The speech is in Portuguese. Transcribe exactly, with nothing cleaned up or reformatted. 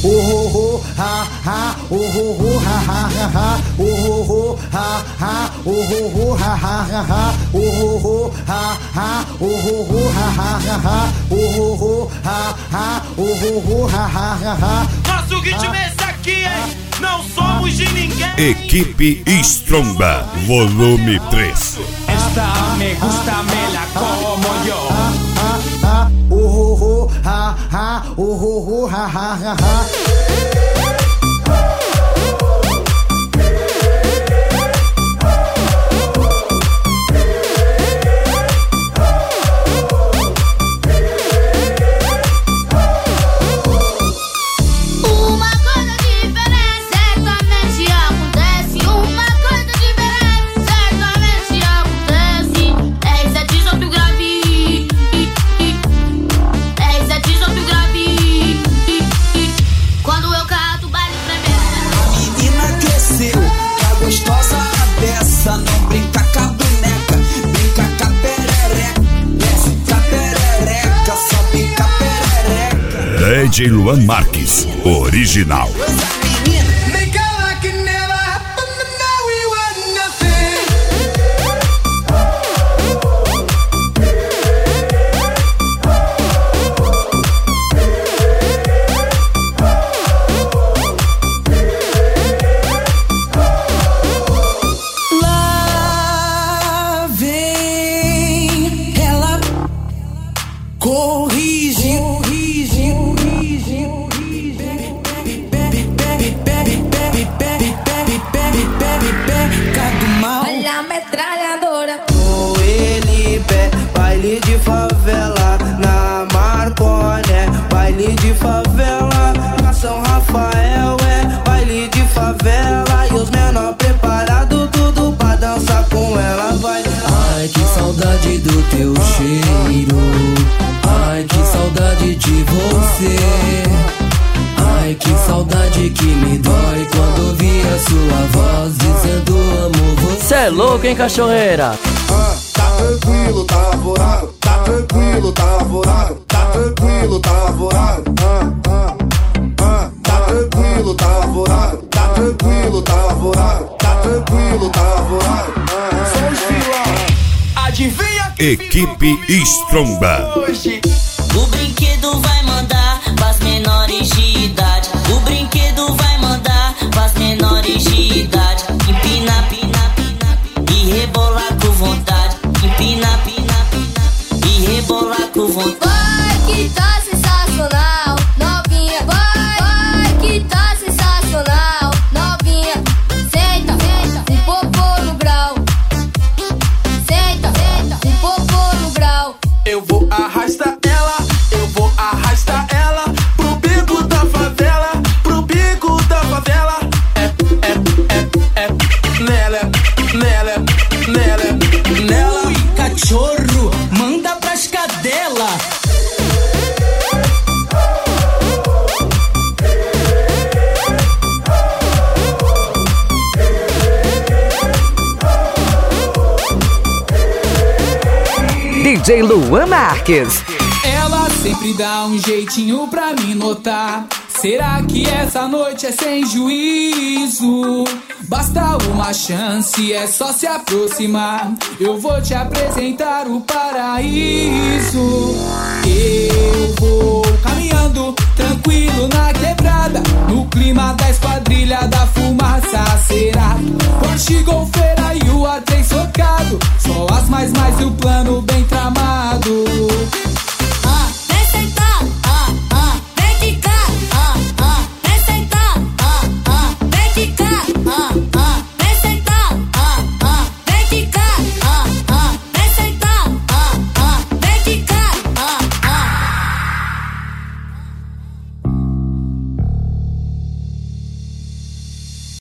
oh oh oh, ha ha, oh oh oh, ha ha ha ha, oh oh oh, ha ha, oh oh oh, ha ha ha ha, oh oh oh, ha ha, oh oh oh, ha ha ha ha, oh oh oh, ha ha, oh oh oh, ha ha ha ha. Nosso ritmo é esse aqui, hein? Não somos de ninguém. Equipe Stromba, volume três. Esta me gusta, me la como yo. Oh oh oh, ha ha, oh oh oh, ha ha ha ha. D J Luan Marques, original. Lá vem ela corrige. Olha a metralhadora. Com ele, pé, baile de favela. Na Marconé, baile de favela. Na São Rafael, é baile de favela. E os menor preparado, tudo pra dançar com ela, vai. Ai, que saudade do teu cheiro. Ai, que saudade de você. Ai, que saudade que me dói quando ouvi a sua voz dizendo amo você. Cê é louco, hein, cachorreira? Ah, tá tranquilo, tá lavorado. Tá tranquilo, tá lavorado. Tá tranquilo, tá lavorado. Ah, ah, ah, tá tranquilo, tá lavorado. Tá tranquilo, tá lavorado. Tá tranquilo, tá lavorado. Ah, só os filão. Adivinha que Equipe Stromba. hoje? O brinquedo vai mandar pras menores de idade. O brinquedo vai mandar pras menores de idade. Empina, pina, pina e rebolar com vontade. Empina, pina, pina e rebolar com vontade. Vai que tá sensacional, novinha. Vai, vai que tá sensacional, novinha. Senta, senta, um popô no grau. Senta, senta, um popô no grau. Eu vou arrastar ela, eu vou arrastar ela pro bico da favela, pro bico da favela. É, é, é, é, nela, nela, nela, nela. Ui, cachorro, manda pras cadela. D J Luan Marques. Ela sempre dá um jeitinho pra me notar. Será que essa noite é sem juízo? Basta uma chance, é só se aproximar. Eu vou te apresentar o paraíso. Eu vou caminhando tranquilo na quebrada, no clima da esquadrilha da fumaça acerada. Porsche, Golfeira e o A três socado, só as mais mais e o plano B